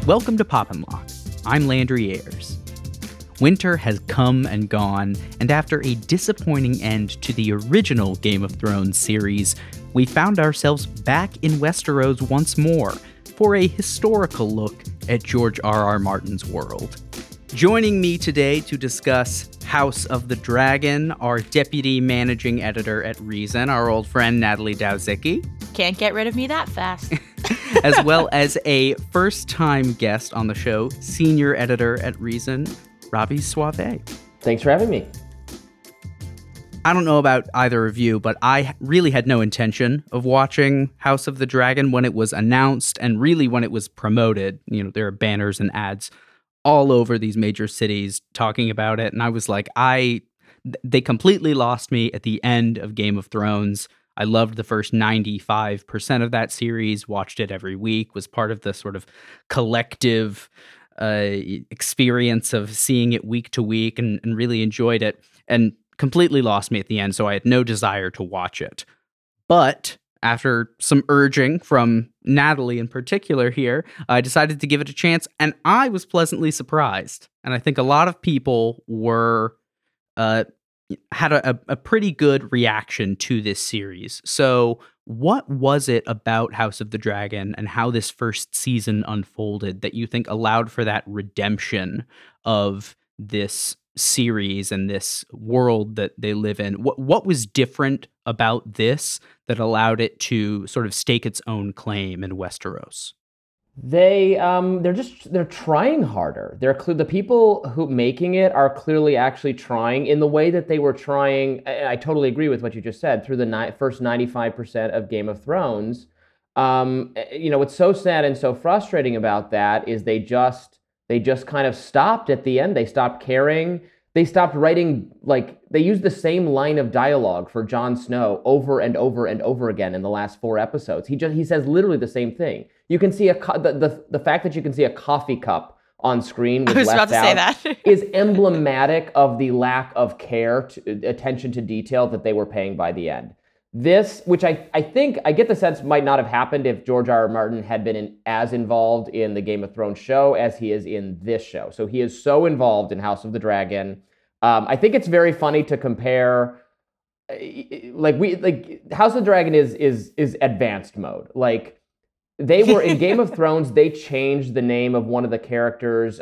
Welcome to Pop and Lock. I'm Landry Ayers. Winter has come and gone, and after a disappointing end to the original Game of Thrones series, we found ourselves back in Westeros once more for a historical look at George R.R. Martin's world. Joining me today to discuss House of the Dragon, our deputy managing editor at Reason, our old friend Natalie Dowzicki. Can't get rid of me that fast. As well as a first-time guest on the show, senior editor at Reason, Ravi Suave. Thanks for having me. I don't know about either of you, but I really had no intention of watching House of the Dragon when it was announced and really when it was promoted. You know, there are banners and ads all over these major cities talking about it. And I was like, they completely lost me at the end of Game of Thrones. I loved the first 95% of that series, watched it every week, was part of the sort of collective experience of seeing it week to week and really enjoyed it, and completely lost me at the end, so I had no desire to watch it. But after some urging from Natalie in particular here, I decided to give it a chance, and I was pleasantly surprised. And I think a lot of people had a pretty good reaction to this series. So what was it about House of the Dragon and how this first season unfolded that you think allowed for that redemption of this series and this world that they live in? What was different about this that allowed it to sort of stake its own claim in Westeros? They're trying harder. The people who making it are clearly actually trying in the way that they were trying. And I totally agree with what you just said through the first 95% of Game of Thrones. What's so sad and so frustrating about that is they just kind of stopped at the end. They stopped caring. They stopped writing, like, they used the same line of dialogue for Jon Snow over and over and over again in the last 4 episodes. He says literally the same thing. You can see the fact that you can see a coffee cup on screen with left out is emblematic of the lack of care, attention to detail that they were paying by the end. This, which I think, I get the sense might not have happened if George R.R. Martin had been as involved in the Game of Thrones show as he is in this show. So he is so involved in House of the Dragon. I think it's very funny to compare, House of the Dragon is advanced mode. Like, they were in Game of Thrones, they changed the name of one of the characters,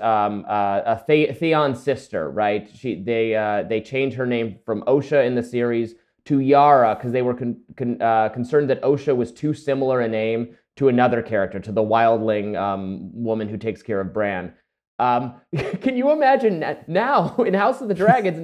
Theon's sister, right? They changed her name from Osha in the series to Yara because they were concerned that Osha was too similar a name to another character, to the wildling woman who takes care of Bran. Can you imagine now in House of the Dragons,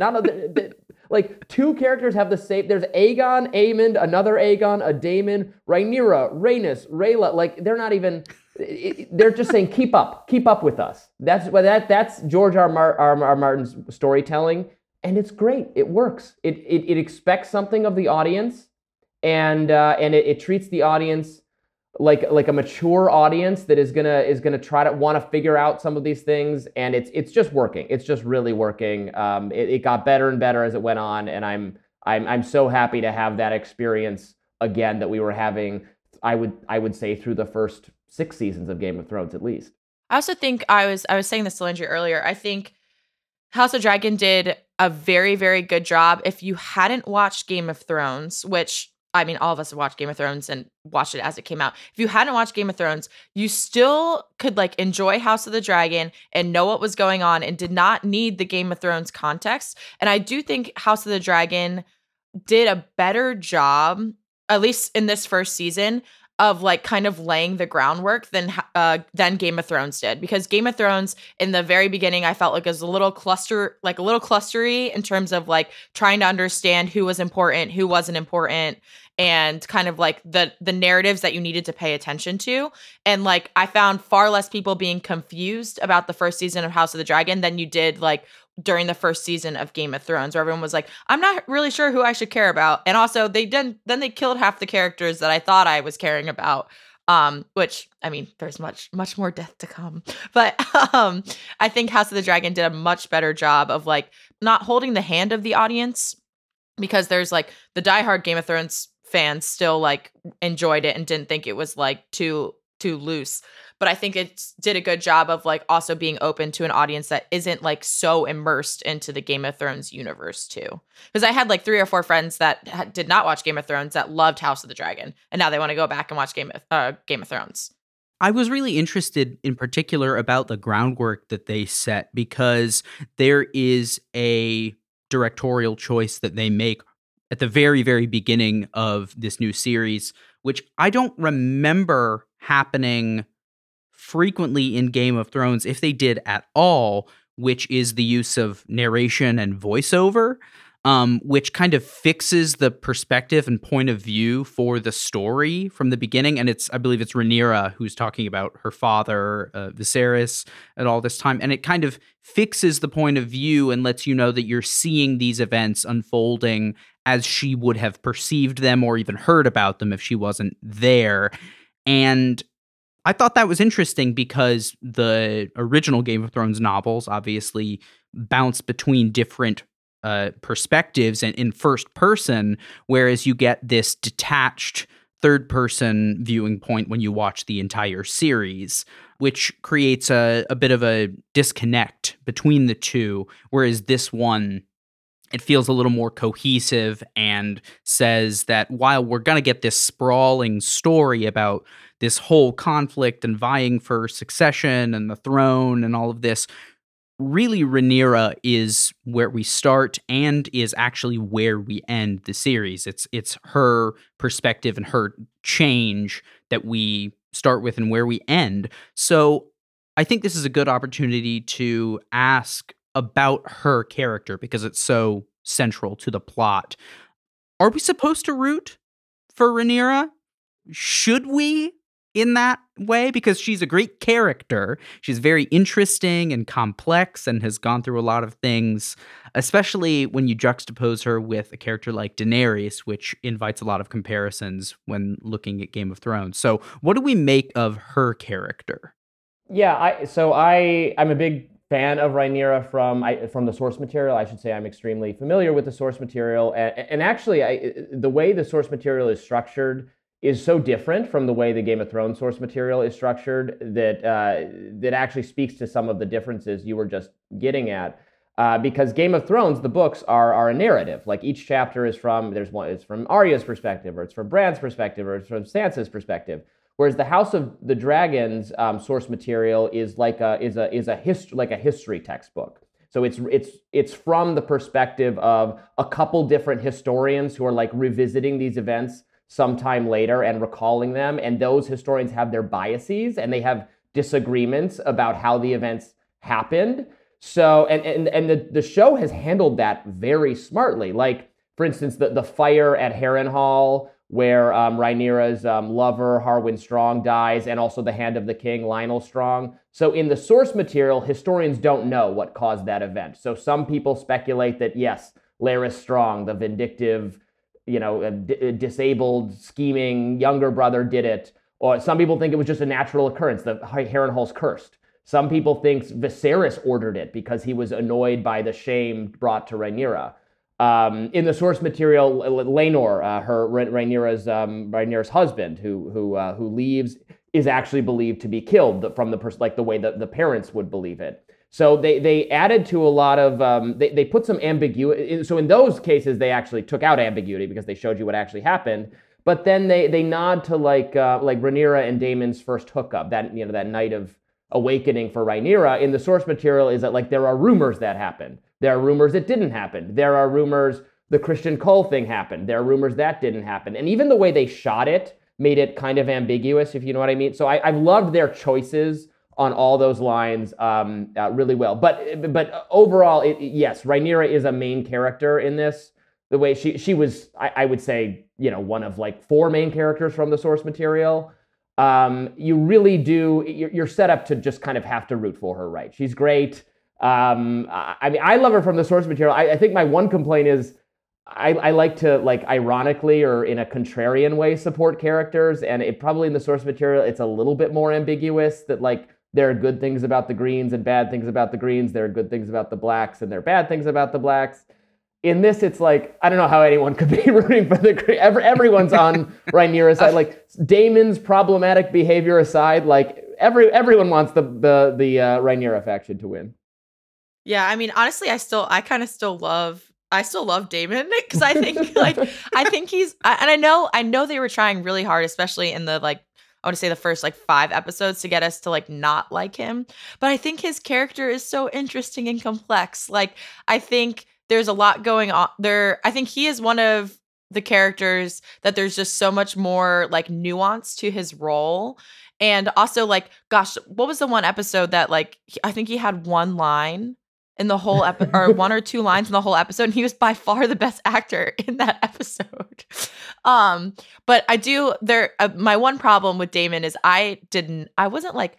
like 2 characters have the same, there's Aegon, Aemond, another Aegon, a Daemon, Rhaenyra, Rhaenys, Rhaela, like they're not even, they're just saying, keep up with us. That's George R. Martin's storytelling. And it's great. It works. It expects something of the audience, and it treats the audience like a mature audience that is gonna try to want to figure out some of these things. And it's just working. It's just really working. It got better and better as it went on, and I'm so happy to have that experience again that we were having. I would say through the first 6 seasons of Game of Thrones at least. I also think I was saying this to Landry earlier. I think House of Dragon did a very, very good job. If you hadn't watched Game of Thrones, which, I mean, all of us have watched Game of Thrones and watched it as it came out. If you hadn't watched Game of Thrones, you still could enjoy House of the Dragon and know what was going on and did not need the Game of Thrones context. And I do think House of the Dragon did a better job, at least in this first season, of kind of laying the groundwork than Game of Thrones did, because Game of Thrones in the very beginning I felt like it was a little clustery in terms of trying to understand who was important, who wasn't important, and kind of the narratives that you needed to pay attention to. And I found far less people being confused about the first season of House of the Dragon than you did during the first season of Game of Thrones, where everyone was like, I'm not really sure who I should care about. And also they killed half the characters that I thought I was caring about. Which, I mean, there's much more death to come. But I think House of the Dragon did a much better job of not holding the hand of the audience, because there's the diehard Game of Thrones fans still enjoyed it and didn't think it was too too loose. But I think it did a good job of like also being open to an audience that isn't like so immersed into the Game of Thrones universe too. Because I had like 3 or 4 friends that did not watch Game of Thrones that loved House of the Dragon, and now they want to go back and watch Game of Thrones. I was really interested in particular about the groundwork that they set, because there is a directorial choice that they make at the very, very beginning of this new series, which I don't remember happening frequently in Game of Thrones, if they did at all, which is the use of narration and voiceover, which kind of fixes the perspective and point of view for the story from the beginning. And I believe it's Rhaenyra who's talking about her father, Viserys, at all this time. And it kind of fixes the point of view and lets you know that you're seeing these events unfolding as she would have perceived them or even heard about them if she wasn't there. And I thought that was interesting because the original Game of Thrones novels obviously bounce between different perspectives and in first person, whereas you get this detached third person viewing point when you watch the entire series, which creates a bit of a disconnect between the two, whereas this one, it feels a little more cohesive and says that while we're going to get this sprawling story about this whole conflict and vying for succession and the throne and all of this, really Rhaenyra is where we start and is actually where we end the series. It's her perspective and her change that we start with and where we end. So I think this is a good opportunity to ask about her character because it's so central to the plot. Are we supposed to root for Rhaenyra? Should we in that way? Because she's a great character. She's very interesting and complex and has gone through a lot of things, especially when you juxtapose her with a character like Daenerys, which invites a lot of comparisons when looking at Game of Thrones. So what do we make of her character? Yeah, I'm a big fan of Rhaenyra from the source material. I should say I'm extremely familiar with the source material, and actually, the way the source material is structured is so different from the way the Game of Thrones source material is structured that actually speaks to some of the differences you were just getting at. Because Game of Thrones, the books are a narrative. Like each chapter is it's from Arya's perspective, or it's from Bran's perspective, or it's from Sansa's perspective. Whereas the House of the Dragons source material is like a history textbook. So it's from the perspective of a couple different historians who are like revisiting these events sometime later and recalling them. And those historians have their biases and they have disagreements about how the events happened. So, and the show has handled that very smartly. Like, for instance, the fire at Harrenhal, where Rhaenyra's lover, Harwin Strong, dies, and also the Hand of the King, Lionel Strong. So in the source material, historians don't know what caused that event. So some people speculate that, yes, Larys Strong, the vindictive, disabled, scheming younger brother did it. Or some people think it was just a natural occurrence, the Harrenhal's cursed. Some people think Viserys ordered it because he was annoyed by the shame brought to Rhaenyra. In the source material, Laenor, Rhaenyra's husband, who leaves, is actually believed to be killed from the way that the parents would believe it. So they added to a lot of they put some ambiguity. So in those cases, they actually took out ambiguity because they showed you what actually happened. But then they nod to like Rhaenyra and Daemon's first hookup, that night of awakening for Rhaenyra. In the source material is that like there are rumors that happened. There are rumors it didn't happen. There are rumors the Christian Cole thing happened. There are rumors that didn't happen. And even the way they shot it made it kind of ambiguous, if you know what I mean. So I've loved their choices on all those lines really well. But overall, yes, Rhaenyra is a main character in this. The way she was, I would say, one of like 4 main characters from the source material. You really do, you're set up to just kind of have to root for her, right? She's great. I love her from the source material. I think my one complaint is I like to, like, ironically or in a contrarian way support characters, and it probably in the source material it's a little bit more ambiguous that like there are good things about the Greens and bad things about the Greens. There are good things about the Blacks and there are bad things about the Blacks. in this, it's like, I don't know how anyone could be rooting for everyone's on Rhaenyra's side. Like, Daemon's problematic behavior aside, like, everyone wants the Rhaenyra faction to win. Yeah, I mean, honestly, I still love Daemon because I think I think he's and I know they were trying really hard, especially in the like I want to say the first like 5 episodes to get us to like not like him. But I think his character is so interesting and complex. Like I think there's a lot going on there. I think he is one of the characters that there's just so much more like nuance to his role. And also like, gosh, what was the one episode that like, I think he had one line in the whole episode or 1 or 2 lines in the whole episode. And he was by far the best actor in that episode. But I do my one problem with Daemon is I wasn't like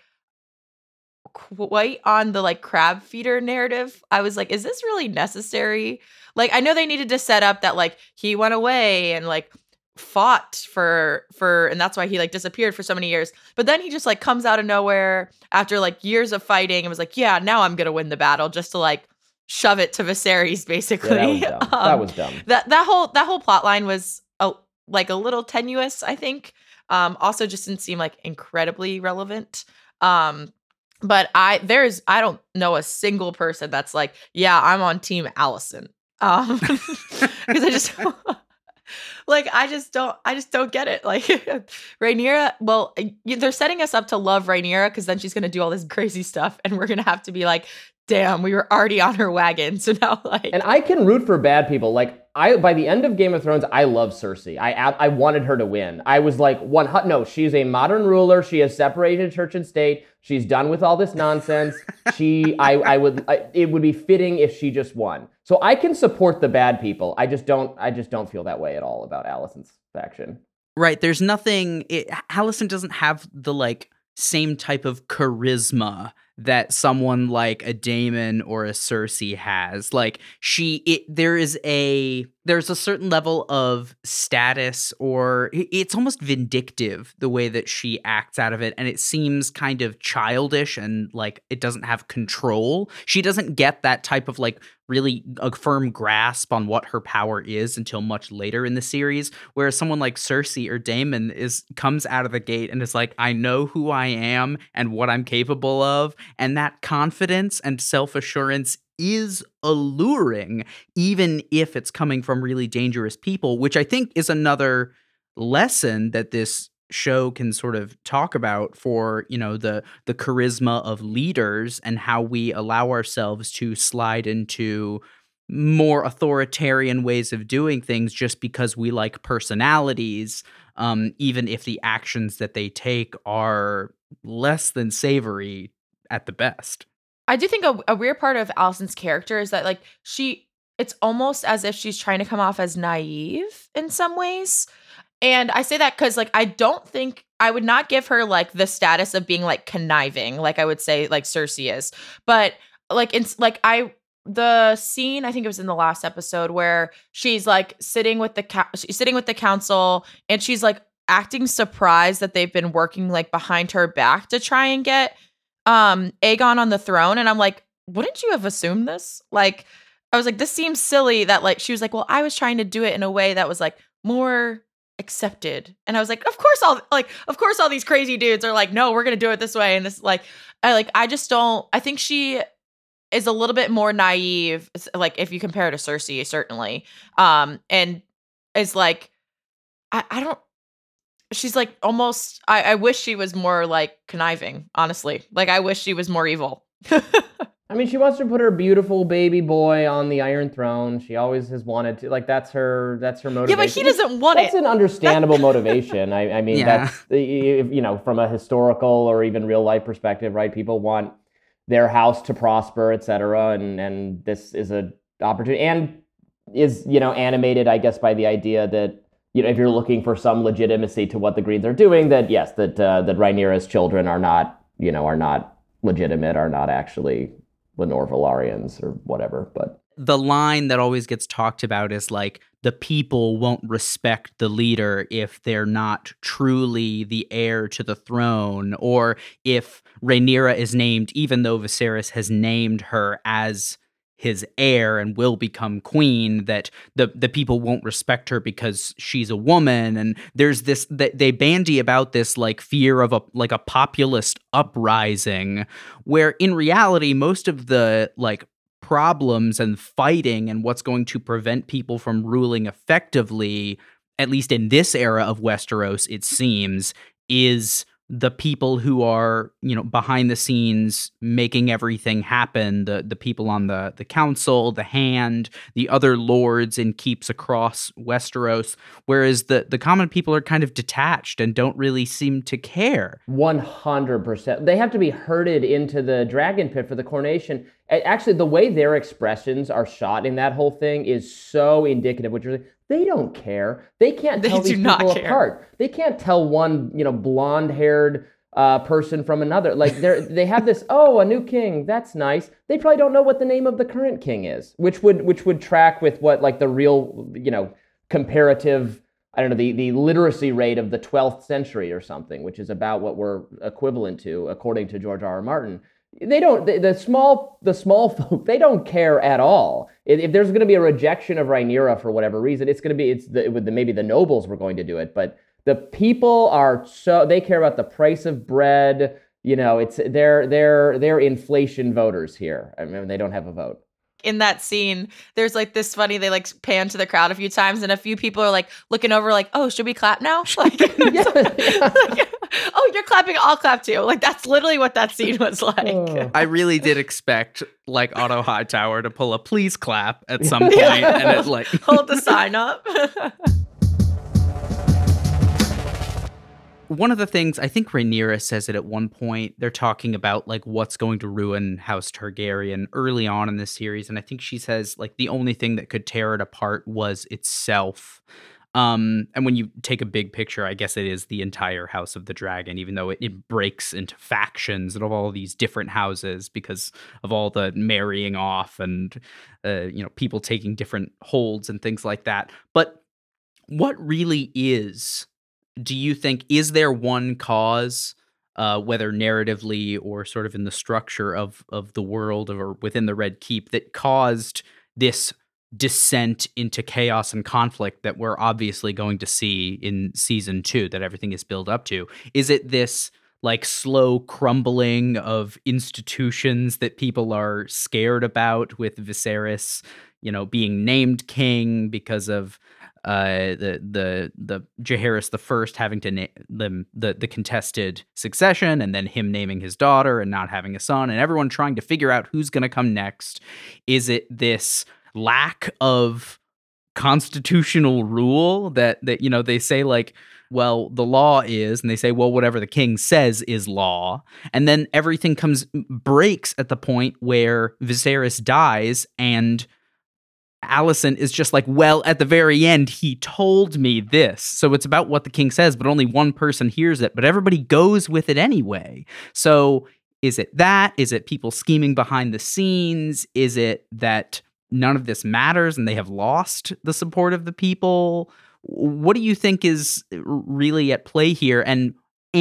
quite on the like crab feeder narrative. I was like, is this really necessary? Like, I know they needed to set up that like he went away and like fought for and that's why he like disappeared for so many years. But then he just like comes out of nowhere after like years of fighting and was like, yeah, now I'm gonna win the battle, just to like shove it to Viserys, basically. Yeah, that was dumb. That whole plot line was like a little tenuous, I think. Also just didn't seem like incredibly relevant. But I don't know a single person that's like, yeah, I'm on team Alicent. Because I just like I just don't get it. Like Rhaenyra, well, they're setting us up to love Rhaenyra because then she's gonna do all this crazy stuff, and we're gonna have to be like, damn, we were already on her wagon, so now like. And I can root for bad people. Like by the end of Game of Thrones, I love Cersei. I wanted her to win. I was like, no, she's a modern ruler. She has separated church and state. She's done with all this nonsense. It would be fitting if she just won. So I can support the bad people. I just don't feel that way at all about Alicent's faction. Right. There's nothing. Alicent doesn't have the like same type of charisma that someone like a Daemon or a Cersei has. Like there's a certain level of status, or it's almost vindictive the way that she acts out of it, and it seems kind of childish and like it doesn't have control. She doesn't get that type of like really a firm grasp on what her power is until much later in the series, whereas someone like Cersei or Daemon comes out of the gate and is like, I know who I am and what I'm capable of, and that confidence and self-assurance is alluring, even if it's coming from really dangerous people, which I think is another lesson that this show can sort of talk about for, you know, the charisma of leaders and how we allow ourselves to slide into more authoritarian ways of doing things just because we like personalities, even if the actions that they take are less than savory at the best. I do think a weird part of Alicent's character is that like it's almost as if she's trying to come off as naive in some ways. And I say that because like I would not give her like the status of being like conniving, like I would say like Cersei is. But like the scene, I think it was in the last episode where she's like sitting with the council and she's like acting surprised that they've been working like behind her back to try and get Aegon on the throne. And I'm like, wouldn't you have assumed this? Like, I was like, this seems silly that like, she was like, well, I was trying to do it in a way that was like more accepted. And I was like, of course all these crazy dudes are like, no, we're going to do it this way. And this like, I think she is a little bit more naive. Like if you compare her to Cersei, certainly. And is like, she's like almost, I wish she was more like conniving, honestly. Like I wish she was more evil. I mean, she wants to put her beautiful baby boy on the Iron Throne. She always has wanted to. Like that's her motivation. Yeah, but he doesn't want it. That's an understandable motivation. I mean, yeah. That's, you know, from a historical or even real life perspective, right? People want their house to prosper, etc. And this is an opportunity, and is, you know, animated, I guess, by the idea that, you know, if you're looking for some legitimacy to what the Greens are doing, that yes, that Rhaenyra's children are not legitimate, are not actually Lenore Velaryons or whatever. But the line that always gets talked about is like, the people won't respect the leader if they're not truly the heir to the throne, or if Rhaenyra is named, even though Viserys has named her as his heir and will become queen, that the people won't respect her because she's a woman. And there's this, they bandy about this like fear of a populist uprising, where in reality most of the like problems and fighting and what's going to prevent people from ruling effectively, at least in this era of Westeros, it seems, is the people who are, behind the scenes making everything happen, the people on the council, the Hand, the other lords in keeps across Westeros, whereas the common people are kind of detached and don't really seem to care. 100%. They have to be herded into the dragon pit for the coronation. Actually, the way their expressions are shot in that whole thing is so indicative, which is they don't care. They can't tell these people apart. They can't tell one, blonde-haired person from another. Like they have this, a new king, that's nice. They probably don't know what the name of the current king is, which would track with what like the real, comparative, I don't know, the literacy rate of the 12th century or something, which is about what we're equivalent to, according to George R.R. Martin. They don't. The small folk. They don't care at all. If there's going to be a rejection of Rhaenyra for whatever reason, it's going to be maybe the nobles were going to do it, but the people are they care about the price of bread. They're inflation voters here. I mean, they don't have a vote. In that scene, there's like this funny, they like pan to the crowd a few times and a few people are like looking over like, oh, should we clap now? Like, oh, you're clapping, I'll clap too. Like that's literally what that scene was like. I really did expect like Otto Hightower to pull a please clap at some point and it like hold the sign up. One of the things, I think Rhaenyra says it at one point, they're talking about like what's going to ruin House Targaryen early on in this series. And I think she says like the only thing that could tear it apart was itself. And when you take a big picture, I guess it is the entire House of the Dragon, even though it breaks into factions and all these different houses because of all the marrying off and, people taking different holds and things like that. But what really do you think, is there one cause, whether narratively or sort of in the structure of the world or within the Red Keep, that caused this descent into chaos and conflict that we're obviously going to see in season 2, that everything is built up to? Is it this like slow crumbling of institutions that people are scared about, with Viserys, being named king because of the Jaehaerys I having to name the contested succession, and then him naming his daughter and not having a son, and everyone trying to figure out who's going to come next? Is it this lack of constitutional rule that they say like, well, the law is, and they say, well, whatever the king says is law, and then everything breaks at the point where Viserys dies and Alicent is just like, well, at the very end, he told me this. So it's about what the king says, but only one person hears it, but everybody goes with it anyway. So is it that? Is it people scheming behind the scenes? Is it that none of this matters and they have lost the support of the people? What do you think is really at play here? And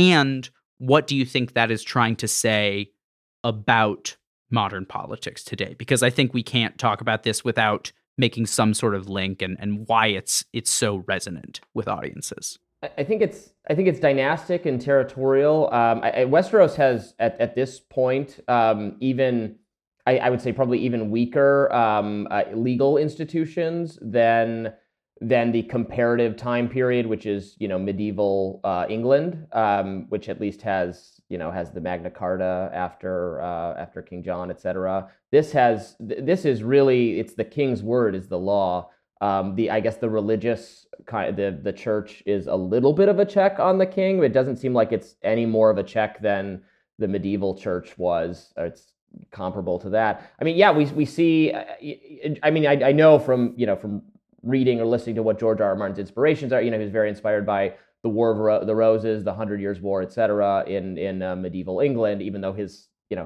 what do you think that is trying to say about modern politics today? Because I think we can't talk about this without making some sort of link and why it's so resonant with audiences. I think it's dynastic and territorial. Westeros has at this point even I would say probably even weaker legal institutions than the comparative time period, which is medieval England, which at least has the Magna Carta after King John, etc. This is really, it's the king's word is the law. I guess the religious kind, the church is a little bit of a check on the king, but it doesn't seem like it's any more of a check than the medieval church was. It's comparable to that. I mean, yeah, we see. I mean, I know from reading or listening to what George R.R. Martin's inspirations are. He was very inspired by the War of the Roses, the 100 Years' War, etc. in medieval England, even though his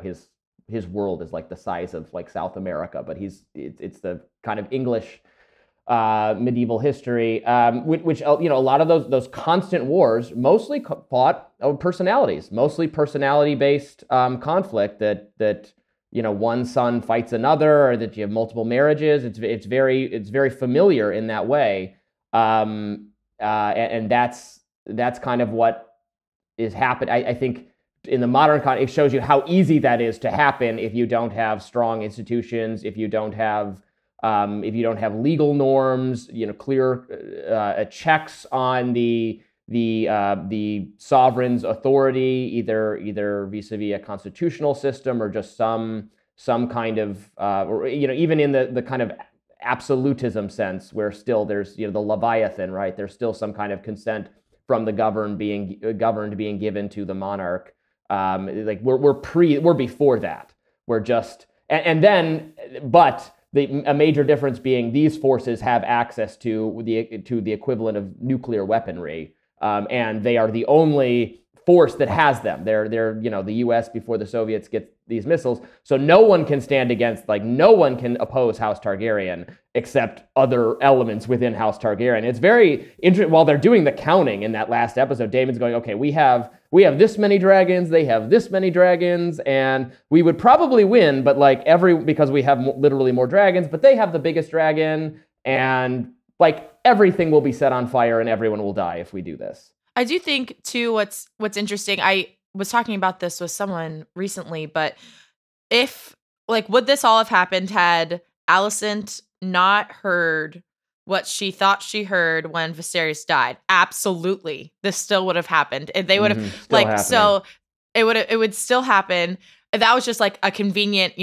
world is like the size of like South America, but it's the kind of English medieval history, which a lot of those constant wars mostly fought over personalities, mostly personality-based conflict that one son fights another, or that you have multiple marriages. It's very familiar in that way, and that's kind of what is happening. I think in the modern context, it shows you how easy that is to happen if you don't have strong institutions, if you don't have legal norms, clear checks on the sovereign's authority, either vis-a-vis a constitutional system or just some kind of, or even in the kind of absolutism sense, where still there's the Leviathan, right? There's still some kind of consent from the governed being given to the monarch. Like we're before that. We're just but a major difference being these forces have access to the equivalent of nuclear weaponry, and they are the only force that has them. They're the U.S. before the Soviets get these missiles, so no one can stand against, no one can oppose House Targaryen except other elements within House Targaryen. It's very interesting. While they're doing the counting in that last episode, Daemon's going, okay, we have this many dragons, they have this many dragons, and we would probably win, but because we have literally more dragons, but they have the biggest dragon, and everything will be set on fire and everyone will die if we do this. I do think too, what's interesting, I was talking about this with someone recently, but if would this all have happened had Alicent not heard what she thought she heard when Viserys died? Absolutely. This still would have happened. They would have so it would still happen. That was just a convenient,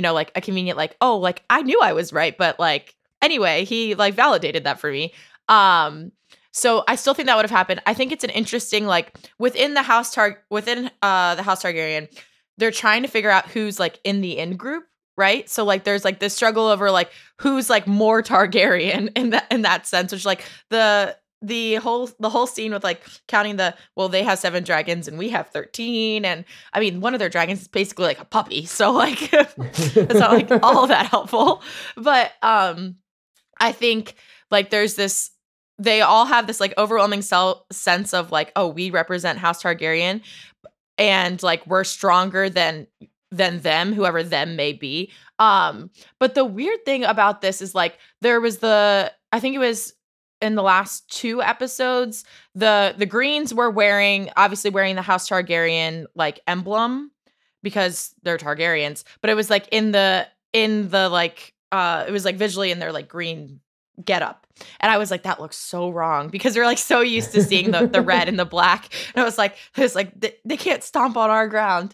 I knew I was right, but anyway, he validated that for me. So I still think that would have happened. I think it's an interesting, within the House Targaryen, they're trying to figure out who's in the in group, right? So there's this struggle over who's more Targaryen in that sense, which the whole scene with counting they have 7 dragons and we have 13, and I mean one of their dragons is basically a puppy, so it's not all that helpful. But I think there's this. They all have this overwhelming sense of oh, we represent House Targaryen, and we're stronger than them, whoever them may be. But the weird thing about this is there was I think it was in the last 2 episodes, the Greens were obviously wearing the House Targaryen emblem because they're Targaryens, but it was in the it was visually in their green get up, and I was that looks so wrong because they're so used to seeing the red and the black, and I was they can't stomp on our ground.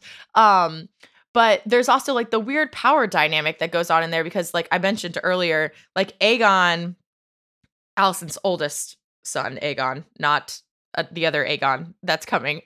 But there's also the weird power dynamic that goes on in there because I mentioned earlier, Aegon, Alicent's oldest son, Aegon, not the other Aegon that's coming,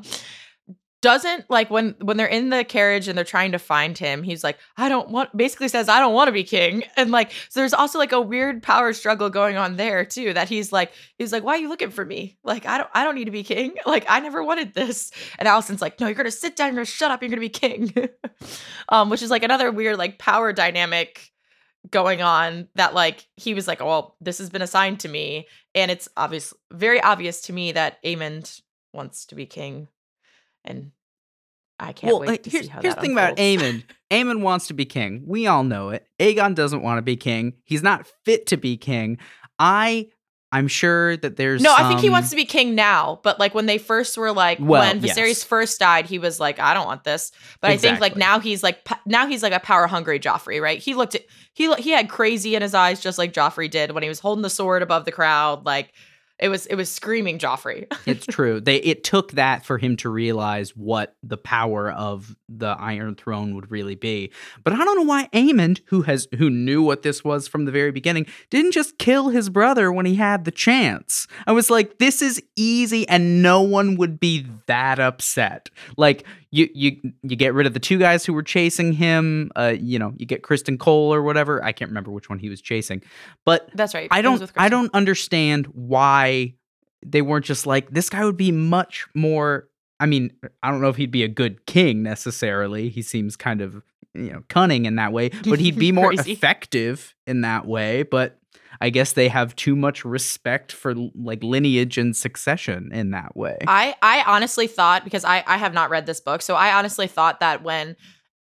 doesn't when they're in the carriage and they're trying to find him, he's basically says, I don't want to be king. And so there's also a weird power struggle going on there too, that he's why are you looking for me? I don't need to be king. I never wanted this. And Alicent's no, you're going to sit down, you're going to shut up, you're going to be king. Which is another weird power dynamic going on that he was well, this has been assigned to me. And it's very obvious to me that Aemond wants to be king. And I can't wait to see how here's that the thing unfolds. about Aemond. Aemond wants to be king. We all know it. Aegon doesn't want to be king. He's not fit to be king. I'm sure that there's I think he wants to be king now, but when they first were when Viserys first died, he was I don't want this. But exactly. I think now he's a power hungry Joffrey, right? He had crazy in his eyes just like Joffrey did when he was holding the sword above the crowd. It was screaming Joffrey. It's true. It took that for him to realize what the power of the Iron Throne would really be. But I don't know why Aemond, who knew what this was from the very beginning, didn't just kill his brother when he had the chance. I was this is easy and no one would be that upset. You get rid of the 2 guys who were chasing him. You get Kristen Cole or whatever. I can't remember which one he was chasing. But that's right. I don't understand why they weren't just this guy would be much more. I mean, I don't know if he'd be a good king necessarily. He seems kind of cunning in that way, but he'd be more effective in that way. But I guess they have too much respect for lineage and succession in that way. I honestly thought, because I have not read this book, so I honestly thought that when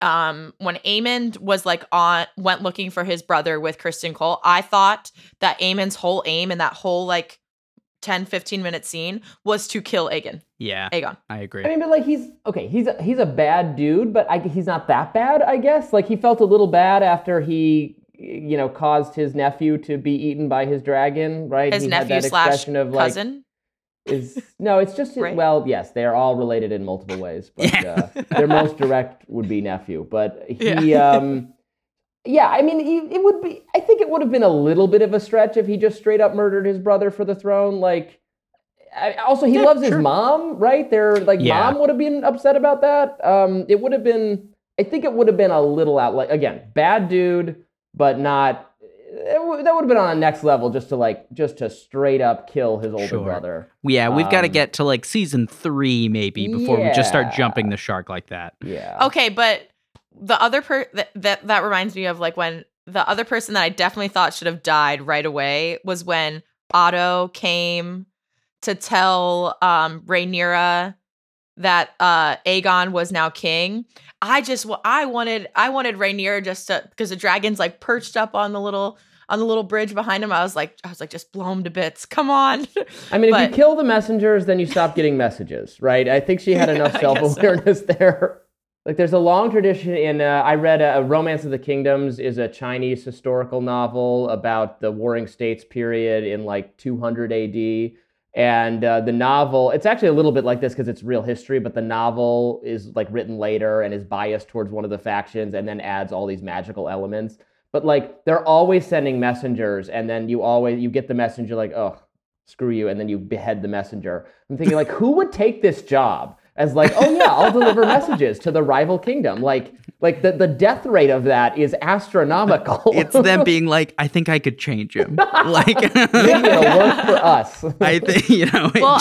when Aemond was like went looking for his brother with Kristen Cole, I thought that Aemond's whole aim in that whole like 10-15 minute scene was to kill Aegon. Yeah, Aegon. I agree. I mean, but like he's a bad dude, but he's not that bad, I guess. Like he felt a little bad after he, caused his nephew to be eaten by his dragon, right? His he nephew had that slash expression of cousin. It's just Right. Well, yes, they are all related in multiple ways, but their most direct would be nephew. But he, I mean, it would be. I think it would have been a little bit of a stretch if he just straight up murdered his brother for the throne. Like, also he loves his mom, right? Mom would have been upset about that. It would have been. I think it would have been a little out. Like again, bad dude, but not. That would have been on a next level just to straight up kill his older brother. Yeah, we've got to get to like season 3 maybe before we just start jumping the shark like that. Yeah. Okay, but the other that reminds me of like when the other person that I definitely thought should have died right away was when Otto came to tell Rhaenyra that Aegon was now king. I wanted Rhaenyra just to, because the dragon's like perched up on the little bridge behind him. I was like, just blow him to bits. Come on. I mean, if you kill the messengers, then you stop getting messages, right? I think she had enough self-awareness there. Like, there's a long tradition in. I read a Romance of the Kingdoms is a Chinese historical novel about the Warring States period in like 200 AD. And the novel, it's actually a little bit like this because it's real history, but the novel is like written later and is biased towards one of the factions and then adds all these magical elements. But like they're always sending messengers, and then you get the messenger like, oh, screw you, and then you behead the messenger. I'm thinking like, who would take this job as like, oh yeah, I'll deliver messages to the rival kingdom? Like the death rate of that is astronomical. It's them being like, I think I could change him. Like maybe it'll work for us. I think Well,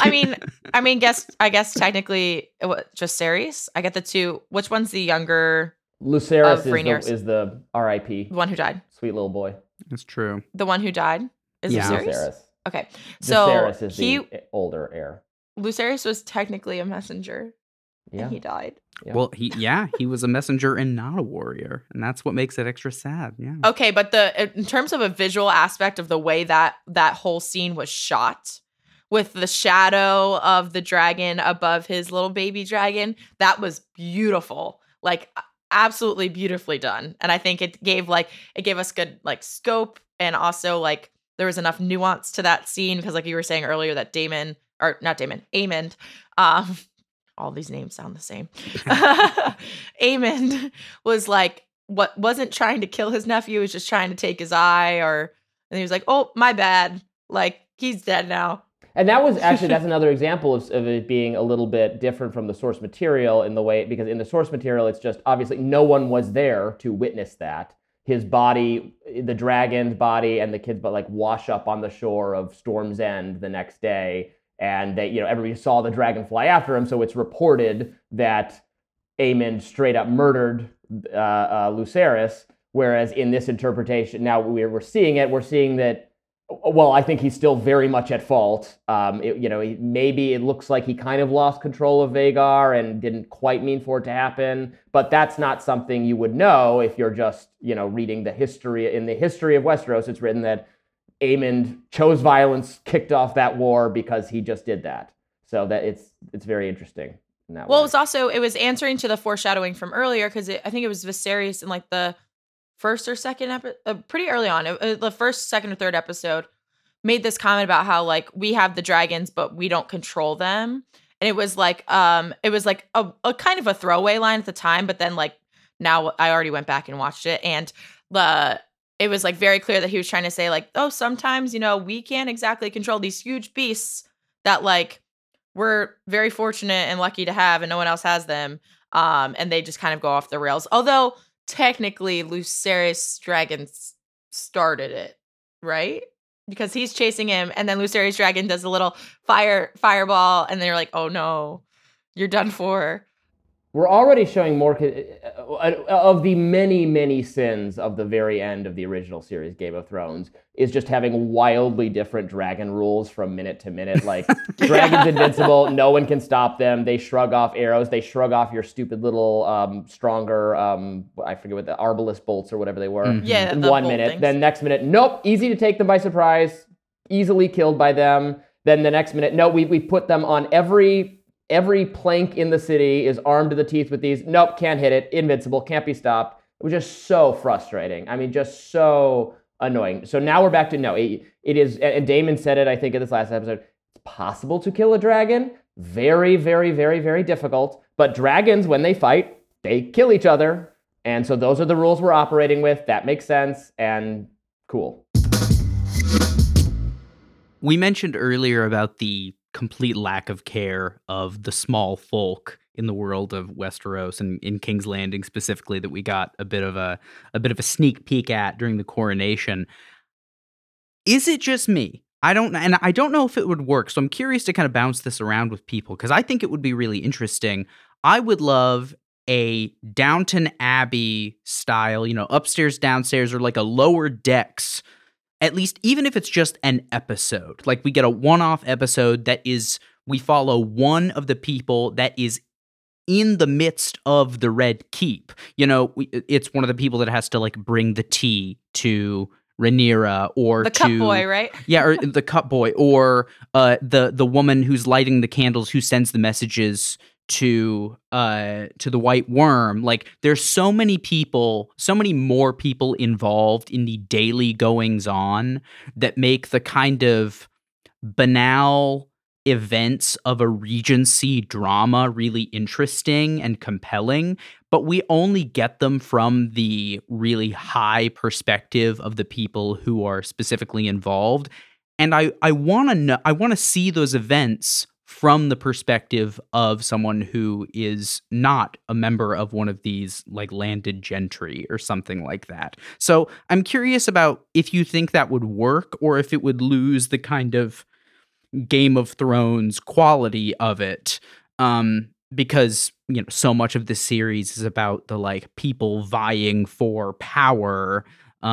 I guess technically just Jaehaerys. I get the two. Which one's the younger? Lucerys is the R.I.P. The one who died. Sweet little boy. That's true. The one who died is Lucerys? Okay. So Lucerys is the older heir. Lucerys was technically a messenger. Yeah. And he died. Yeah. Well, he was a messenger and not a warrior, and that's what makes it extra sad. Yeah. Okay, but in terms of a visual aspect of the way that whole scene was shot, with the shadow of the dragon above his little baby dragon, that was beautiful. Like absolutely beautifully done. And I think it gave us good like scope, and also like there was enough nuance to that scene because like you were saying earlier that Aemond, all these names sound the same. Aemond was like wasn't trying to kill his nephew, he was just trying to take his eye, and he was like, oh, my bad. Like he's dead now. And that was actually, that's another example of it being a little bit different from the source material in the way, because in the source material, it's just obviously no one was there to witness that. His body, the dragon's body and the kid's body, like wash up on the shore of Storm's End the next day. And they, everybody saw the dragon fly after him. So it's reported that Aemond straight up murdered Lucerys. Whereas in this interpretation, now we're seeing that, well, I think he's still very much at fault. Maybe it looks like he kind of lost control of Vhagar and didn't quite mean for it to happen. But that's not something you would know if you're just, reading the history. In the history of Westeros, it's written that Aemond chose violence, kicked off that war because he just did that. So that it's very interesting in that way. It was answering to the foreshadowing from earlier, because I think it was Viserys in like the first or second episode, pretty early on, the first, second, or third episode, made this comment about how like we have the dragons, but we don't control them. And it was like a kind of a throwaway line at the time, but then like now I already went back and watched it, and it was like very clear that he was trying to say like, oh, sometimes we can't exactly control these huge beasts that like we're very fortunate and lucky to have, and no one else has them, and they just kind of go off the rails. Although technically Lucerys dragon started it, right? Because he's chasing him, and then Lucerys dragon does a little fireball, and they're like, oh no, you're done for. we're already showing more of the many, many sins of the very end of the original series, Game of Thrones, is just having wildly different dragon rules from minute to minute. Like, dragon's invincible, no one can stop them. They shrug off arrows. They shrug off your stupid little stronger, I forget what the arbalest bolts or whatever they were. Mm-hmm. In 1 minute. Things. Then next minute, nope, easy to take them by surprise, easily killed by them. Then the next minute, no, we put them on every plank in the city is armed to the teeth with these. Nope, can't hit it. Invincible, can't be stopped. It was just so frustrating. I mean, just so annoying. So now we're back to no. It is, and Damon said it, I think, in this last episode. It's possible to kill a dragon. Very, very, very, very difficult. But dragons, when they fight, they kill each other. And so those are the rules we're operating with. That makes sense. And cool. We mentioned earlier about the complete lack of care of the small folk in the world of Westeros and in King's Landing specifically that we got a bit of a sneak peek at during the coronation. Is it just me? I don't know if it would work. So I'm curious to kind of bounce this around with people because I think it would be really interesting. I would love a Downton Abbey style, upstairs, downstairs, or like a lower decks. At least, even if it's just an episode, like we get a one-off episode that is, we follow one of the people that is in the midst of the Red Keep. It's one of the people that has to like bring the tea to Rhaenyra or the cup boy, right? Yeah, or the cup boy, or the woman who's lighting the candles who sends the messages to the White Worm. Like, there's so many more people involved in the daily goings on that make the kind of banal events of a Regency drama really interesting and compelling, but we only get them from the really high perspective of the people who are specifically involved. And I want to see those events from the perspective of someone who is not a member of one of these like landed gentry or something like that. So I'm curious about if you think that would work or if it would lose the kind of Game of Thrones quality of it. Because, so much of this series is about the like people vying for power.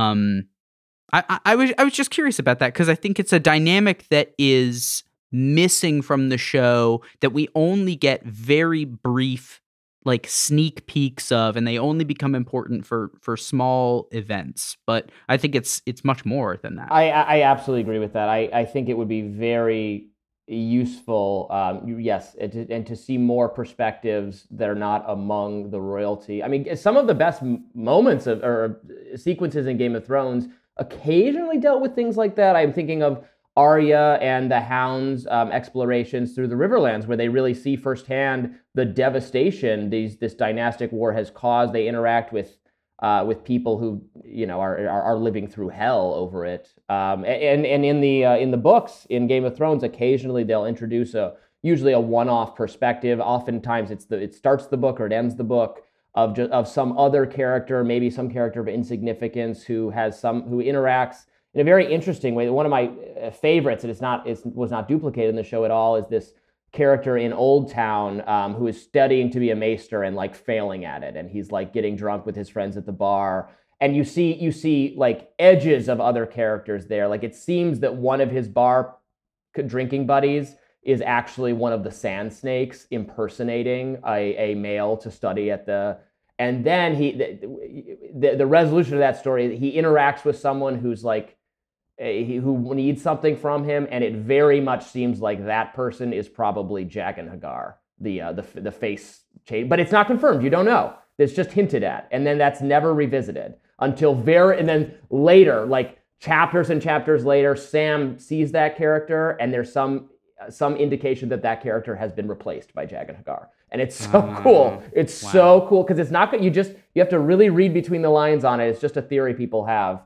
I was just curious about that because I think it's a dynamic that is missing from the show that we only get very brief like sneak peeks of, and they only become important for small events. But I think it's much more than that. I absolutely agree with that. I think it would be very useful, yes, and to see more perspectives that are not among the royalty. I mean, some of the best moments or sequences in Game of Thrones occasionally dealt with things like that. I'm thinking of Arya and the Hound's explorations through the Riverlands, where they really see firsthand the devastation this dynastic war has caused. They interact with people who are living through hell over it. And in the books in Game of Thrones, occasionally they'll introduce usually a one-off perspective. Oftentimes it starts the book or it ends the book of some other character, maybe some character of insignificance who interacts in a very interesting way. One of my favorites, and it was not duplicated in the show at all, is this character in Old Town who is studying to be a maester and like failing at it, and he's like getting drunk with his friends at the bar, and you see like edges of other characters there. Like, it seems that one of his bar drinking buddies is actually one of the Sand Snakes impersonating a male to study at the. And then the resolution of that story, he interacts with someone who's like, who needs something from him, and it very much seems like that person is probably Jaqen H'ghar, the face change, but it's not confirmed. You don't know. It's just hinted at, and then that's never revisited until and then later, like chapters and chapters later, Sam sees that character, and there's some indication that character has been replaced by Jaqen H'ghar. And it's so cool. It's so cool because it's not good. You have to really read between the lines on it. It's just a theory people have.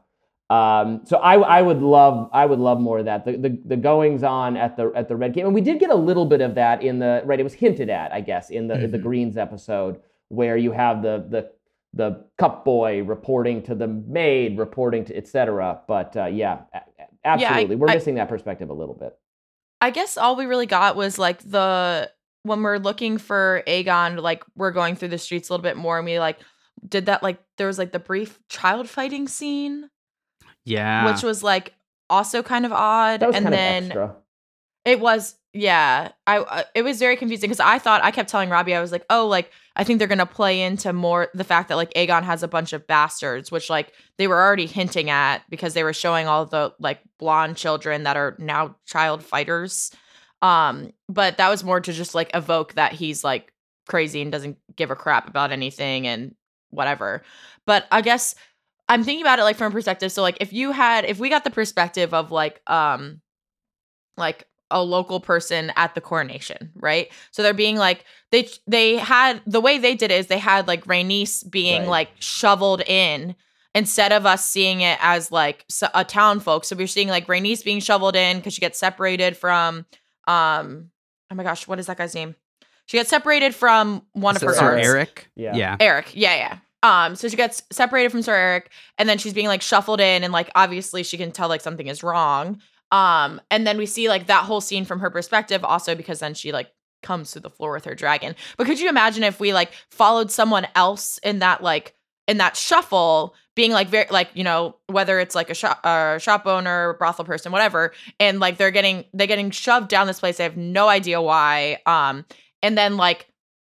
So I would love more of that. The goings on at the Red Keep, and we did get a little bit of that in the right. It was hinted at, I guess, in the Greens episode, where you have the cup boy reporting to the maid, reporting to etc. But yeah, absolutely, we're missing that perspective a little bit. I guess all we really got was like the when we're looking for Aegon, like we're going through the streets a little bit more, and we like did that, like there was like the brief child fighting scene, Yeah. which was like also kind of odd. That was And kind of then extra. it was, yeah. It was very confusing because I kept telling Robbie, I was like, oh, like I think they're gonna play into more the fact that like Aegon has a bunch of bastards, which like they were already hinting at because they were showing all the like blonde children that are now child fighters. But that was more to just like evoke that he's like crazy and doesn't give a crap about anything and whatever. But I guess I'm thinking about it like from a perspective. So like if we got the perspective of like a local person at the coronation, right? So they're being like they had the way they did it is they had like Rhaenys being Right. like shoveled in instead of us seeing it as like a town folk. So we're seeing like Rhaenys being shoveled in because she gets separated from oh my gosh, what is that guy's name? She gets separated from one of her Sir guards. Eric. Yeah. Eric. Yeah. So she gets separated from Sir Eric, and then she's being like shuffled in, and like obviously she can tell like something is wrong. And then we see like that whole scene from her perspective also because then she like comes to the floor with her dragon. But could you imagine if we like followed someone else in that shuffle being like very like, you know, whether it's like a shop owner, brothel person, whatever, and like they're getting shoved down this place. They have no idea why. And then like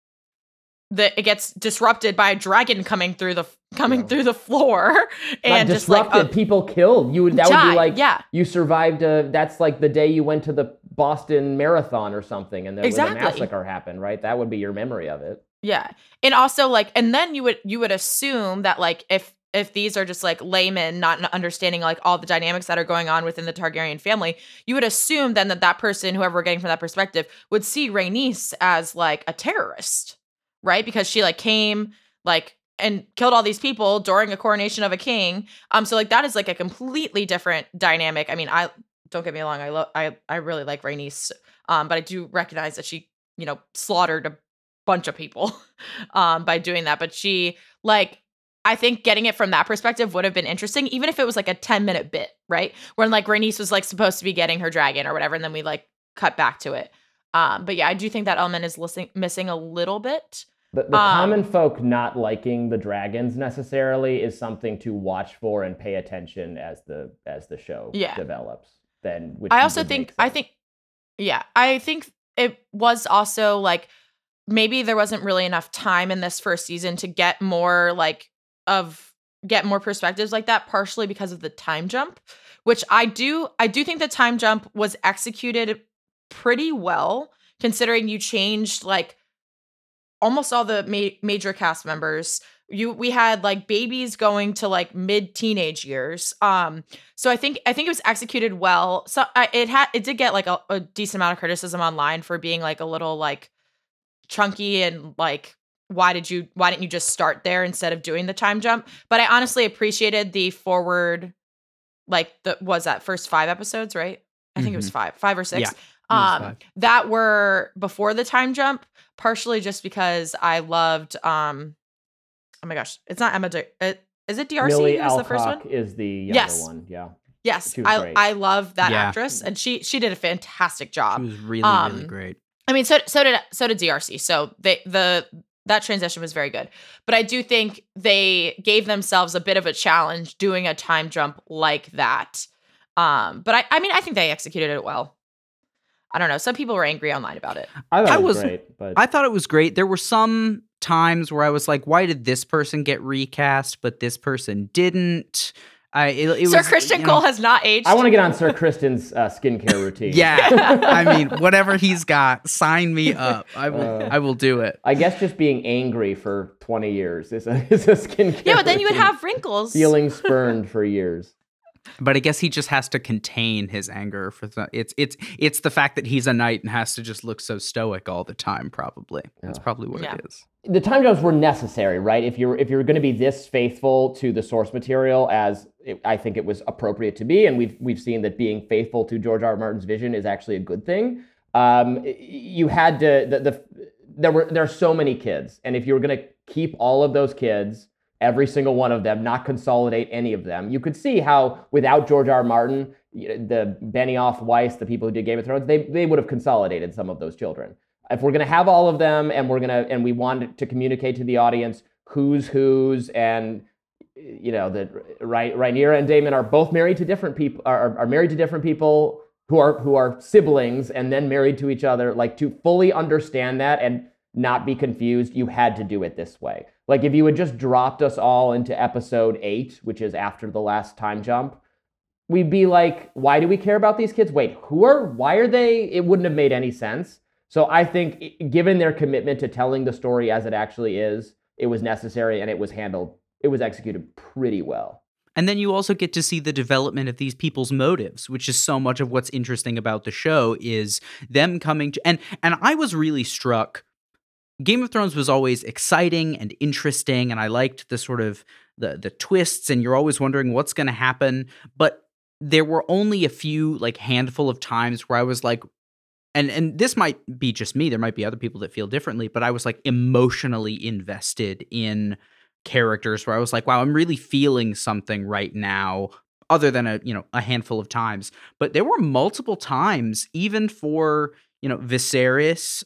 it gets disrupted by a dragon coming through the floor and Not just like disrupted, people killed. That would be died, like yeah. you survived. That's like the day you went to the Boston Marathon or something, and there was a Exactly. massacre happened. Right, that would be your memory of it. Yeah. And also like, and then you would assume that like if these are just like laymen not understanding like all the dynamics that are going on within the Targaryen family, you would assume then that person, whoever we're getting from that perspective, would see Rhaenys as like a terrorist, right? Because she like came like and killed all these people during a coronation of a king. So like that is like a completely different dynamic. I mean, don't get me wrong, I really like Rhaenys, but I do recognize that she, you know, slaughtered a bunch of people by doing that. But she like, I think getting it from that perspective would have been interesting, even if it was like a 10-minute bit, right? When like Rhaenys was like supposed to be getting her dragon or whatever, and then we like cut back to it. But yeah, I do think that element is missing a little bit. The common folk not liking the dragons necessarily is something to watch for and pay attention as the show develops. Then, which I also would think make sense. I think it was also like maybe there wasn't really enough time in this first season to get more perspectives like that, partially because of the time jump, which I do think the time jump was executed pretty well, considering you changed like almost all the major cast members. We had like babies going to like mid-teenage years. So I think it was executed well. So it did get like a decent amount of criticism online for being like a little like chunky and like why didn't you just start there instead of doing the time jump? But I honestly appreciated the forward, like was that first 5 episodes, right? I think it was 5 or 6. Yeah. That were before the time jump, partially just because I loved oh my gosh, it's not Emma. Is it DRC? Millie who's the first one? Alcock is the younger one. Yeah. Yes, She was great. I love that actress, and she did a fantastic job. She was really great. I mean, so did DRC. So that transition was very good, but I do think they gave themselves a bit of a challenge doing a time jump like that. But I mean, I think they executed it well. I don't know. Some people were angry online about it. I thought it was great, but I thought it was great. There were some times where I was like, why did this person get recast, but this person didn't? Sir Christian Cole has not aged. I want to get on Sir Christian's skincare routine. Yeah. I mean, whatever he's got, sign me up. I will do it. I guess just being angry for 20 years is a skincare Yeah, but then you would routine. have wrinkles. Feeling spurned for years. But I guess he just has to contain his anger it's the fact that he's a knight and has to just look so stoic all the time, probably. That's probably what it is. The time jumps were necessary, right? If you're going to be this faithful to the source material as I think it was appropriate to be, and we've seen that being faithful to George R. R. Martin's vision is actually a good thing. You had to there are so many kids, and if you were going to keep all of those kids, every single one of them, not consolidate any of them, you could see how without George R. R. Martin, the Benioff, Weiss, the people who did Game of Thrones, they would have consolidated some of those children. if we're gonna have all of them, and we want to communicate to the audience who's, and that Rhaenyra and Daemon are both married to different people, are married to different people who are siblings and then married to each other. Like, to fully understand that and not be confused, you had to do it this way. Like, if you had just dropped us all into episode 8, which is after the last time jump, we'd be like, why do we care about these kids? Wait, why are they? It wouldn't have made any sense. So I think, given their commitment to telling the story as it actually is, it was necessary, and it was executed pretty well. And then you also get to see the development of these people's motives, which is so much of what's interesting about the show, is them coming to, and I was really struck. Game of Thrones was always exciting and interesting, and I liked the sort of the twists, and you're always wondering what's going to happen. But there were only a few, like, handful of times where I was like, and this might be just me, there might be other people that feel differently, but I was like emotionally invested in characters where I was like, wow, I'm really feeling something right now, other than a handful of times. But there were multiple times, even for Viserys,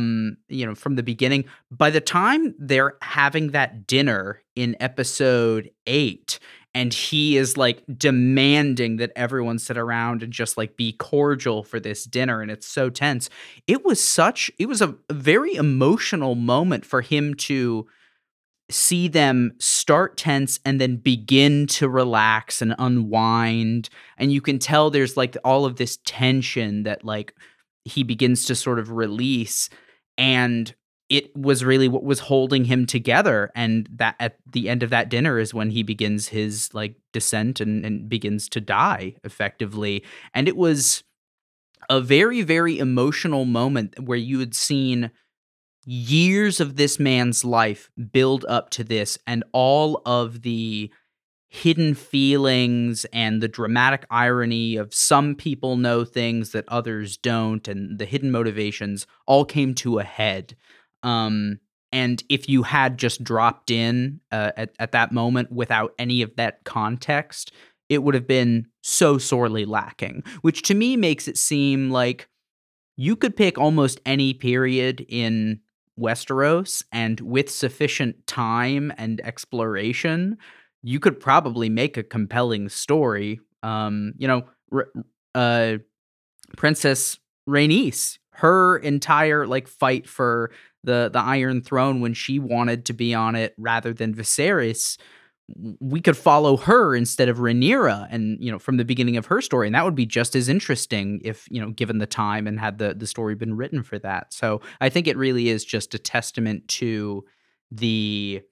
from the beginning. By the time they're having that dinner in episode 8, and he is like demanding that everyone sit around and just like be cordial for this dinner, and it's so tense. It was a very emotional moment for him to see them start tense and then begin to relax and unwind. And you can tell there's like all of this tension that like he begins to sort of release, and it was really what was holding him together. And that at the end of that dinner is when he begins his like descent and begins to die effectively. And it was a very, very emotional moment where you had seen years of this man's life build up to this, and all of the hidden feelings and the dramatic irony of some people know things that others don't, and the hidden motivations all came to a head. And if you had just dropped in at that moment without any of that context, it would have been so sorely lacking, which to me makes it seem like you could pick almost any period in Westeros, and with sufficient time and exploration, you could probably make a compelling story. Princess Rhaenys, her entire like fight for the Iron Throne when she wanted to be on it rather than Viserys, we could follow her instead of Rhaenyra, and from the beginning of her story, and that would be just as interesting if given the time and had the story been written for that. So I think it really is just a testament to the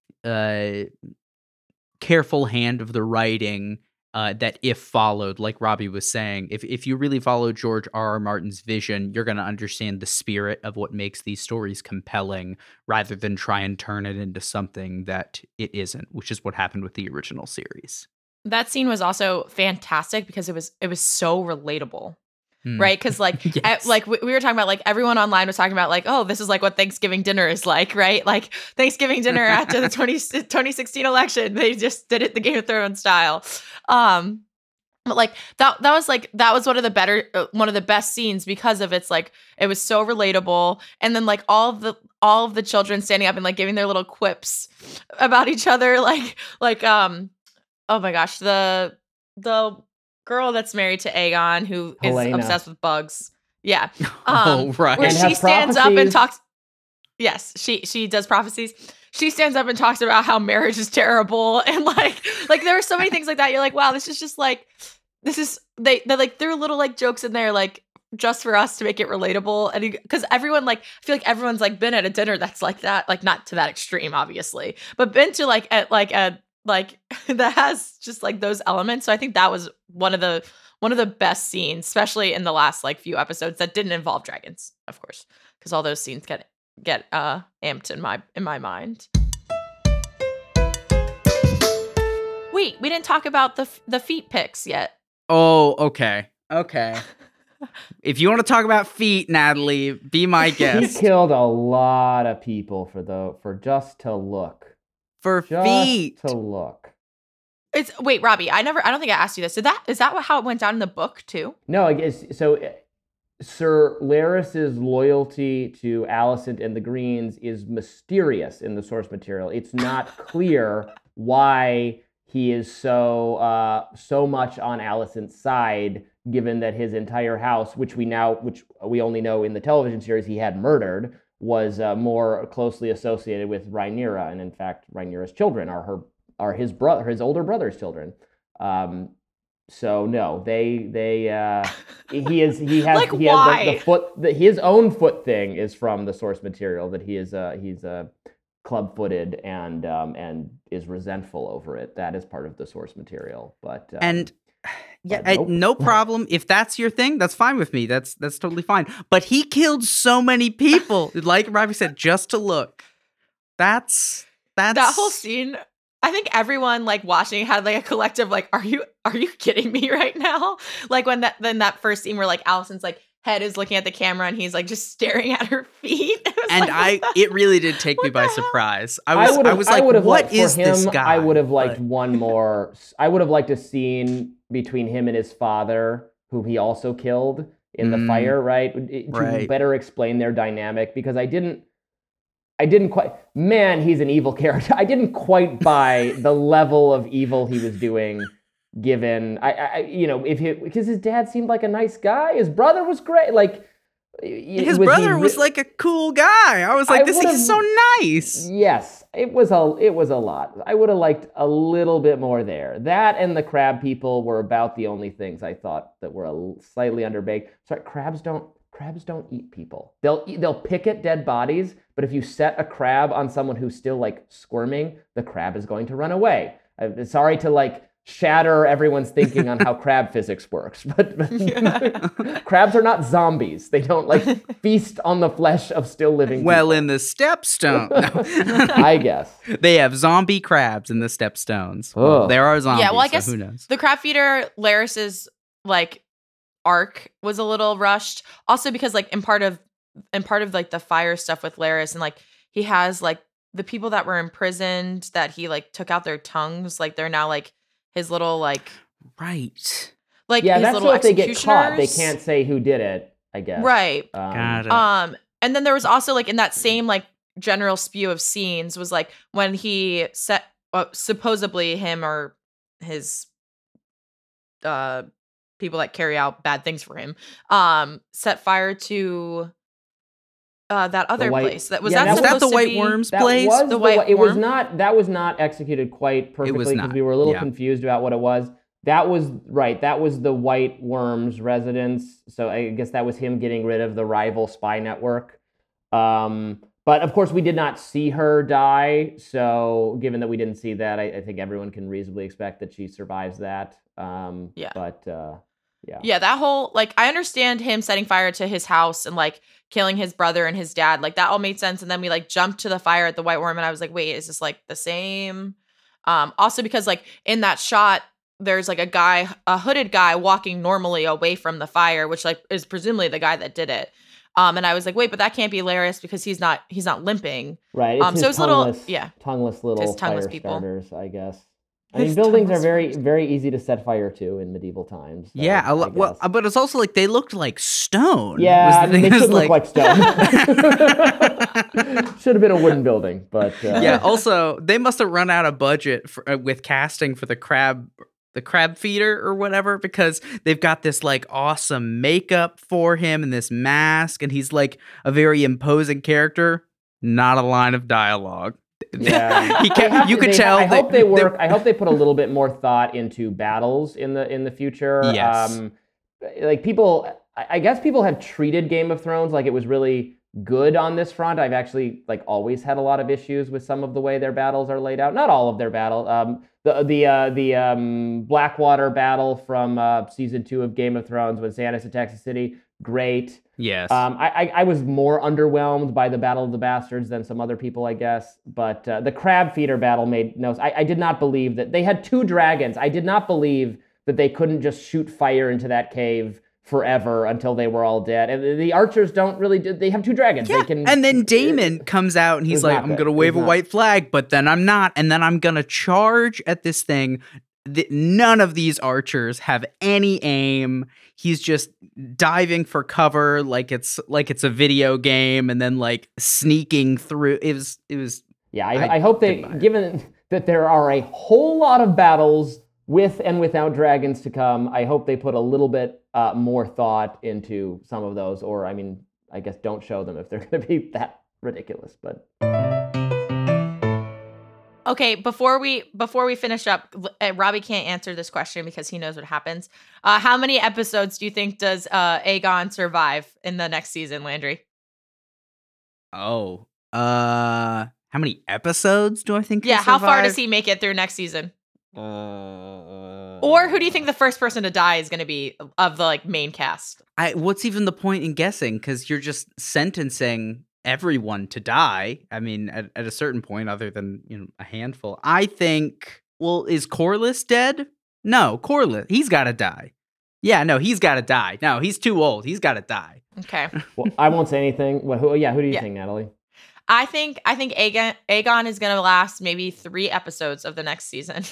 careful hand of the writing, that if followed, like Robbie was saying, if you really follow George R.R. Martin's vision, you're going to understand the spirit of what makes these stories compelling, rather than try and turn it into something that it isn't, which is what happened with the original series. That scene was also fantastic because it was so relatable. Right? Because like, Yes. like we were talking about, like everyone online was talking about like, oh, this is like what Thanksgiving dinner is like, right? Like Thanksgiving dinner after the 2016 election, they just did it the Game of Thrones style. But like that was one of the best scenes because of it's like it was so relatable, and then like all of the children standing up and like giving their little quips about each other, like oh my gosh, the girl that's married to Aegon, who Helena. is obsessed with bugs. Yeah. Oh, right. Where And she has stands up and prophecies. talks. Yes, she does prophecies. She stands up and talks about how marriage is terrible, and like there are so many things like that. You're like, wow, this is just like, they like threw little like jokes in there, like just for us to make it relatable, and because everyone like, I feel like everyone's like been at a dinner that's like that, like not to that extreme, obviously, but been to like at like a like that has just like those elements. So I think that was one of the best scenes, especially in the last like few episodes that didn't involve dragons, of course, because all those scenes get amped in my mind. Wait, we didn't talk about the feet pics yet. Oh, okay. If you want to talk about feet, Natalie, be my He guest. killed a lot of people for just to look. For Just feet. to look. Wait, Robbie, I don't think I asked you this. Is that how it went down in the book too? No, I guess so. Sir Laris's loyalty to Alicent and the Greens is mysterious in the source material. It's not clear why he is so much on Alicent's side, given that his entire house, which we only know in the television series he had murdered, was more closely associated with Rhaenyra, and in fact, Rhaenyra's children are his older brother's children. So no, he has Like, his own foot thing is from the source material, that he's club-footed and is resentful over it. That is part of the source material. But nope. No problem. If that's your thing, that's fine with me. That's totally fine. But he killed so many people, like Robbie said, just to look. That's that whole scene. I think everyone like watching had like a collective like, are you kidding me right now? Like when that first scene where like Alicent's like head is looking at the camera and he's like just staring at her feet. It really did take me by surprise. I was like, what is this guy? I would have liked one more. I would have liked a scene between him and his father, whom he also killed in the fire, right? To better explain their dynamic, because I didn't quite, man, he's an evil character. I didn't quite buy the level of evil he was doing, given, because his dad seemed like a nice guy. His brother was great. Like, his brother was like a cool guy. I was like, he's so nice. Yes, it was a lot. I would have liked a little bit more there. That and the crab people were about the only things I thought that were slightly underbaked. Sorry, crabs don't eat people. They'll pick at dead bodies, but if you set a crab on someone who's still like squirming, the crab is going to run away. I'm sorry to like shatter everyone's thinking on how crab physics works, but crabs are not zombies. They don't like feast on the flesh of still living people. Well, in the Stepstone, I guess they have zombie crabs in the Stepstones. Well, there are zombies. Yeah, well, I guess so who knows? The crab feeder, Laris's like arc was a little rushed, also because like in part of like the fire stuff with Laris, and like he has like the people that were imprisoned that he like took out their tongues, like they're now like his little like right, like yeah, his that's little so if they get caught, they executioners. can't say who did it, I guess. Right. Got it. And then there was also like in that same like general spew of scenes was like when he set supposedly him or his people that carry out bad things for him set fire to that other place. That was that the White Worms place? That was not executed quite perfectly because we were a little confused about what it was. That was the White Worms residence. So I guess that was him getting rid of the rival spy network. But of course we did not see her die. So given that we didn't see that, I think everyone can reasonably expect that she survives that. Yeah, that whole, like, I understand him setting fire to his house and, like, killing his brother and his dad. Like, that all made sense. And then we, like, jumped to the fire at the White Worm, and I was like, wait, is this, like, the same? Also because, like, in that shot, there's, like, a hooded guy walking normally away from the fire, which, like, is presumably the guy that did it. And I was like, wait, but that can't be Laris because he's not limping. Right. It's so it's tongueless little his tongueless fire people. starters, I guess. I mean, buildings are very, very easzy to set fire to in medieval times. So yeah, well, but it's also like they looked like stone. Yeah, they should look like stone. Should have been a wooden building, but yeah. Also, they must have run out of budget with casting for the crab feeder or whatever, because they've got this like awesome makeup for him and this mask, and he's like a very imposing character. Not a line of dialogue. Yeah, you could tell. I hope they work. I hope they put a little bit more thought into battles in the future. Yes. Like people, I guess people have treated Game of Thrones like it was really good on this front. I've actually like always had a lot of issues with some of the way their battles are laid out. Not all of their battle. The Blackwater battle from season 2 of Game of Thrones when Stannis attacks the city. Great. Yes. I was more underwhelmed by the Battle of the Bastards than some other people, I guess. But the crab feeder battle made no sense. I did not believe that they had 2 dragons. I did not believe that they couldn't just shoot fire into that cave forever until they were all dead. And the archers don't really do. They have 2 dragons. Yeah. And then Daemon comes out and he's like, I'm going to wave a white flag, but then I'm not. And then I'm going to charge at this thing none of these archers have any aim. He's just diving for cover like it's a video game, and then like sneaking through. It was. Yeah, I hope they, given that there are a whole lot of battles with and without dragons to come, I hope they put a little bit more thought into some of those, or I mean, I guess don't show them if they're going to be that ridiculous. But okay, before we finish up, Robbie can't answer this question because he knows what happens. How many episodes do you think does Aegon survive in the next season, Landry? Oh, how many episodes do I think? Yeah, how far does he make it through next season? Or who do you think the first person to die is going to be of the like main cast? What's even the point in guessing? Because you're just sentencing everyone to die. I mean, at a certain point, other than a handful. I think. Well, is Corlys dead? No, Corlys. He's got to die. Yeah, no, he's got to die. No, he's too old. He's got to die. Okay. Well, I won't say anything. Who do you think, Natalie? I think Aegon is going to last maybe 3 episodes of the next season.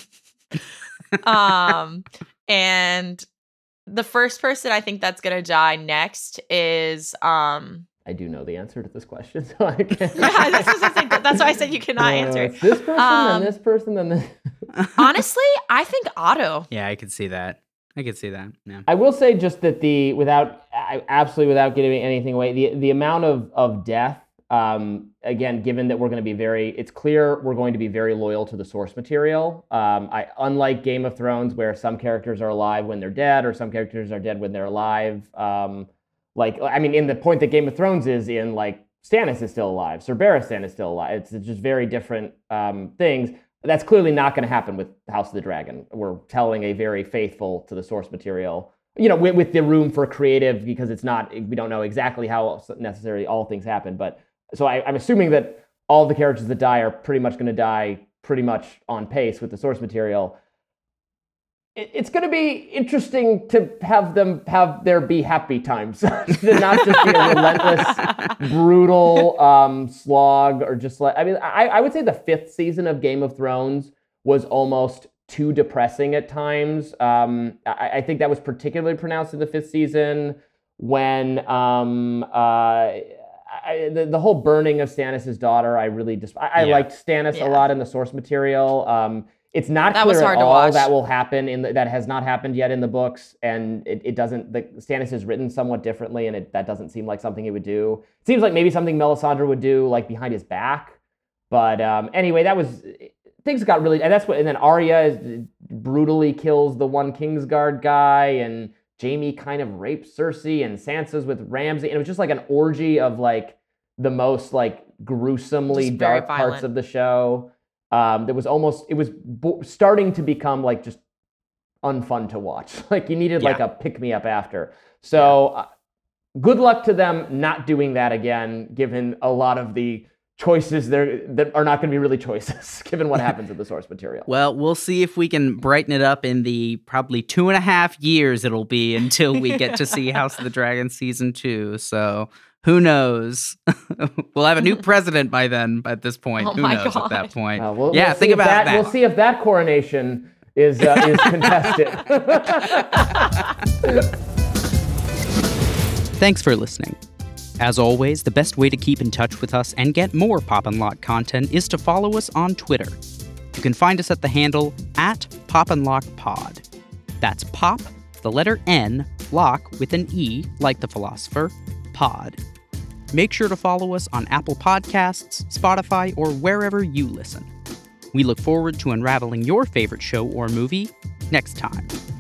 And the first person I think that's going to die next is I do know the answer to this question, so I can't. That's why I said you cannot answer. It's this person, then this person, then this. Honestly, I think Otto. Yeah, I could see that. Yeah. I will say just that without giving anything away, the amount of death. Again, given that we're going to be it's clear we're going to be very loyal to the source material. Unlike Game of Thrones, where some characters are alive when they're dead, or some characters are dead when they're alive. In the point that Game of Thrones is in, like, Stannis is still alive, Ser Barristan is still alive. It's just very different things. That's clearly not going to happen with House of the Dragon. We're telling a very faithful to the source material. With the room for creative, because we don't know exactly how necessarily all things happen, but. So I'm assuming that all the characters that die are pretty much going to die pretty much on pace with the source material. It's going to be interesting to have there be happy times, to not just be a relentless, brutal slog, or just like, I would say the 5th season of Game of Thrones was almost too depressing at times. I think that was particularly pronounced in the 5th season when the whole burning of Stannis' daughter, I really liked Stannis a lot in the source material. It's not clear at all that will happen that has not happened yet in the books, and it doesn't. Stannis is written somewhat differently, and that doesn't seem like something he would do. It seems like maybe something Melisandre would do, like behind his back. But anyway, things got really, and then Arya brutally kills the one Kingsguard guy, and Jaime kind of rapes Cersei, and Sansa's with Ramsay, and it was just like an orgy of like the most like gruesomely dark parts of the show. It was starting to become like just unfun to watch. Like you needed like a pick me up after. So good luck to them not doing that again, given a lot of the choices there that are not going to be really choices, given what happens in the source material. Well, we'll see if we can brighten it up in the probably 2.5 years it'll be until we get to see House of the Dragon season 2. So who knows? We'll have a new president by then. At this point, who knows at that point? Think about that. We'll see if that coronation is contested. Thanks for listening. As always, the best way to keep in touch with us and get more Pop and Lock content is to follow us on Twitter. You can find us at the handle @PopandLockPod. That's Pop, the letter N, Lock with an E, like the philosopher, Pod. Make sure to follow us on Apple Podcasts, Spotify, or wherever you listen. We look forward to unraveling your favorite show or movie next time.